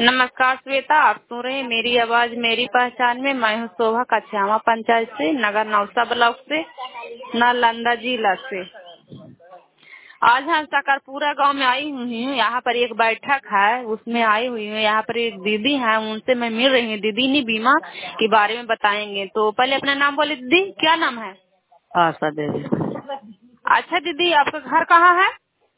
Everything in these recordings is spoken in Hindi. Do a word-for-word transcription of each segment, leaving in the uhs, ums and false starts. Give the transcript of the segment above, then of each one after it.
नमस्कार श्वेता, आप सुन रहे हैं मेरी आवाज मेरी पहचान में। मैं हूँ शोभा कछावा पंचायत से, नगर नौसा ब्लॉक से, नालंदा जिला से। आज हम सकरपुरा गांव में आई हुई हूँ। यहाँ पर एक बैठक है, उसमें आई हुई हूँ। यहाँ पर एक दीदी है, उनसे मैं मिल रही हूँ। दीदी ने बीमा के बारे में बताएंगे। तो पहले अपना नाम बोले दीदी, क्या नाम है? आशा देवी। अच्छा दीदी, आपका घर कहाँ है?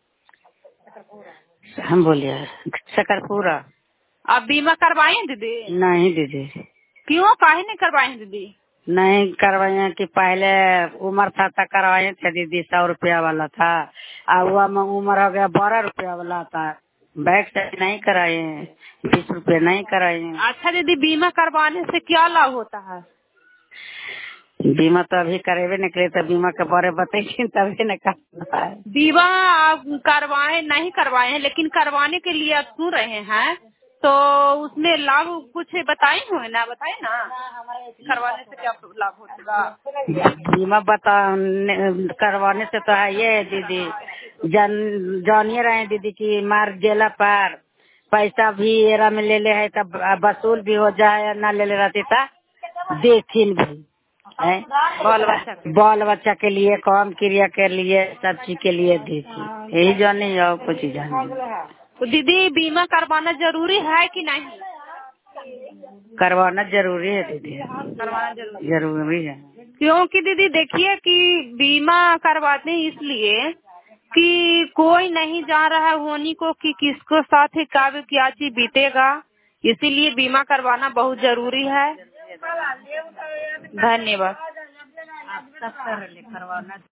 हम बोलिए शकरपुरा। आप बीमा करवाए हैं दीदी? नहीं दीदी, क्यों, काहे नहीं करवाए हैं दीदी? नहीं करवाए कि पहले उम्र था तो करवाए थे दीदी, सौ रुपया वाला था। अब हुआ उम्र हो गया बारह रुपया वाला था। बैग से नहीं कराए, बीस रुपये नहीं कराए। अच्छा दीदी, बीमा करवाने से क्या लाभ होता है? बीमा तो अभी करेबे नहीं करे, तो बीमा के बारे में बताइए तभी न करना है। बीमा आप करवाए नहीं करवाए हैं, लेकिन करवाने के लिए आप सुन रहे हैं, तो उसमें लाभ कुछ बताए हुए ना, बताए ना करवाने से क्या लाभ होगा? बीमा बता करवाने से तो है ये दीदी, जान जानिए रहे दीदी की मार जेला पर पैसा भी एरा में ले ले है, तब वसूल भी हो जाए, ना ले ले रहती था देखिन भी है। बाल बच्चा के बाल बच्चा के लिए, काम क्रिया के लिए, सब चीज के लिए देती, यही जानी और कुछ जानी। तो दीदी, बीमा करवाना जरूरी है कि नहीं? करवाना जरूरी है दीदी, करवाना जरूरी है। जरूरी है। क्योंकि दीदी देखिए कि बीमा करवाते हैं इसलिए कि कोई नहीं जान रहा है होनी को कि किसको साथ ही कब क्या चीज बीतेगा, इसीलिए बीमा करवाना बहुत जरूरी है। धन्यवाद। आप सब कर ले करवाना।